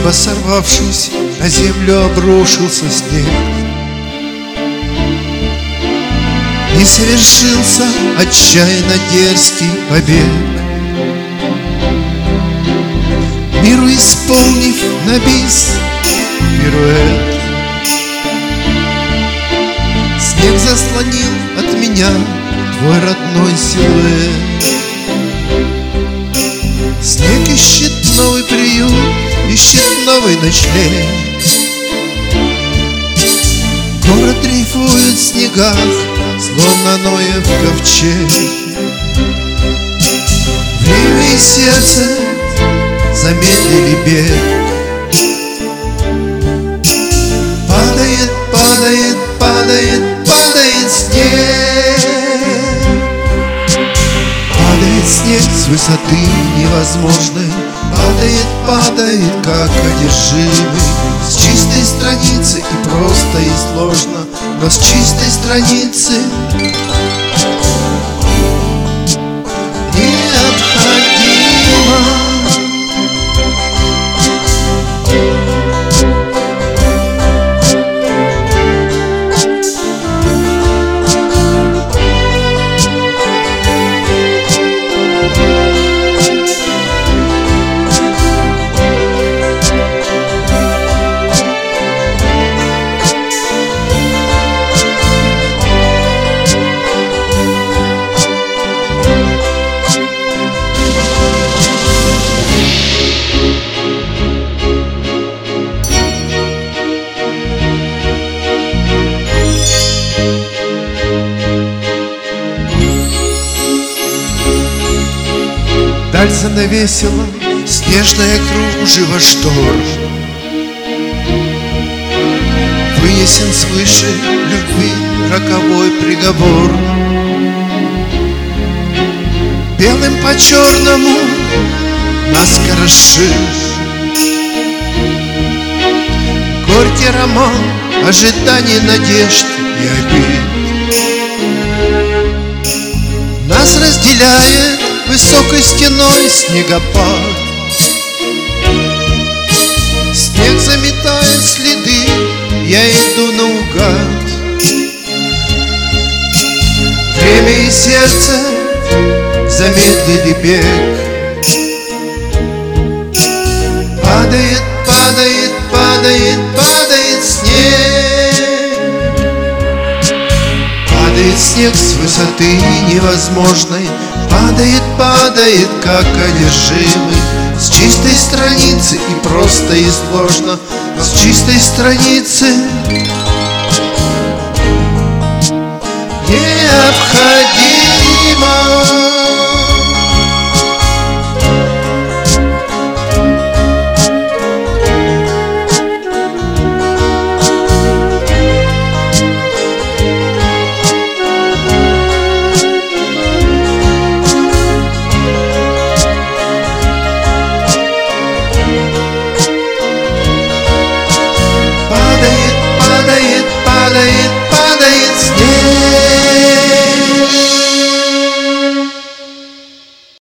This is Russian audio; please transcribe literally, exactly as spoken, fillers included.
неба сорвавшись, на землю обрушился снег. И совершился отчаянно дерзкий побег. Миру исполнив на бис пируэт, снег заслонил от меня твой родной силуэт. Снег ищет новый приют, ищет новый ночлег. Город дрейфует в снегах, словно Ноев ковчег. Время и сердце замедлили бег. Падает, падает, падает, падает снег. Падает снег с высоты невозможной. Падает, падает, как одержимый. С чистой страницы и просто, и сложно, но с чистой страницы необходимо. Даль занавесила снежное кружево штор. Вынесен свыше любви роковой приговор. Белым по черному наскоро сшит горький роман ожиданий, надежд и обид. Нас разделяет высокой стеной снегопад. Снег заметает следы, я иду наугад. Время и сердце замедлили бег. Падает, падает, падает, падает снег. Падает снег с высоты невозможной. Падает, падает, как одержимый. С чистой страницы и просто, и сложно, но с чистой страницы необходимо.